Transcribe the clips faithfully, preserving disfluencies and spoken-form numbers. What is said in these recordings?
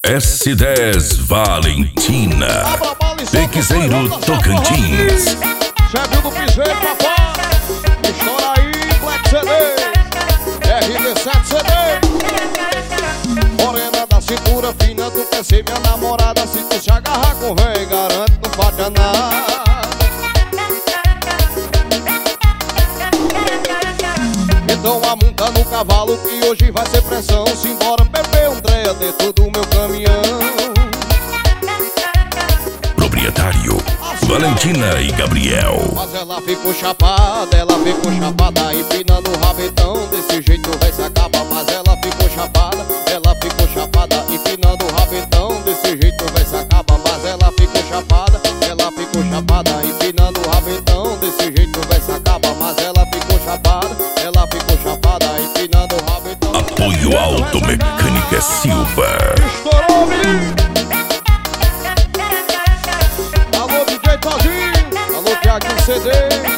S dez Valentina, Pequizeiro Tocantins. Chefe do piseiro pra fora, estoura aí, Black C D, R D sete C D. Morena da cintura fina, tu quer ser minha namorada. Se tu se agarrar com rei, garanto, não falha nada. Então amonta no cavalo que hoje vai ser pressão. Simbora beber um dreia dentro do meu caminhão. Proprietário Valentina e Gabriel. Mas ela ficou chapada, ela ficou chapada, empinando o rabetão. Desse jeito vai se acaba. Mas ela ficou chapada, ela ficou chapada, empinando o rabetão. Desse jeito vai se acaba. Mas ela ficou chapada, ela ficou chapada, empinando o rabetão. Desse jeito vai se acaba. Mas ela ficou chapada, ela ficou chapada, empinando o rabetão. Apoio Automecânica Silva. Estourou, menino! Alô, D J Tozinho! Alô, Thiago C D!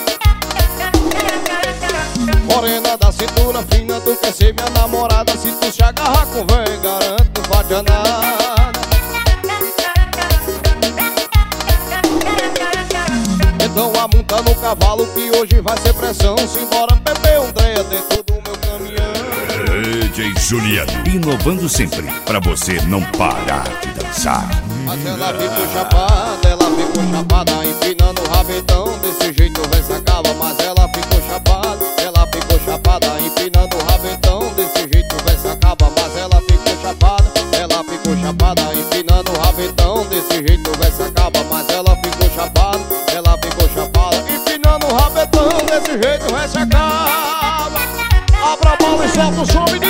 Morena da cintura fina, tu quer ser minha namorada. Se tu se agarrar com vem, garanto, não falha nada. Então amonta no cavalo que hoje vai ser pressão. Simbora beber um dreia dentro do meu caminhão. D J Juliano, inovando sempre, pra você não parar de dançar. Mas ela ficou chapada, ela ficou chapada, empinando o rabetão. Desse jeito vai se acaba. Mas ela ficou chapada, ela ficou chapada, empinando o rabetão. Desse jeito vai se acaba. Mas ela ficou chapada, ela ficou chapada, empinando o rabetão. Desse jeito vai se acaba. Mas ela ficou chapada, ela ficou chapada, empinando o rabetão. Desse jeito vai se acaba. Abra a bola e solta o som, menino.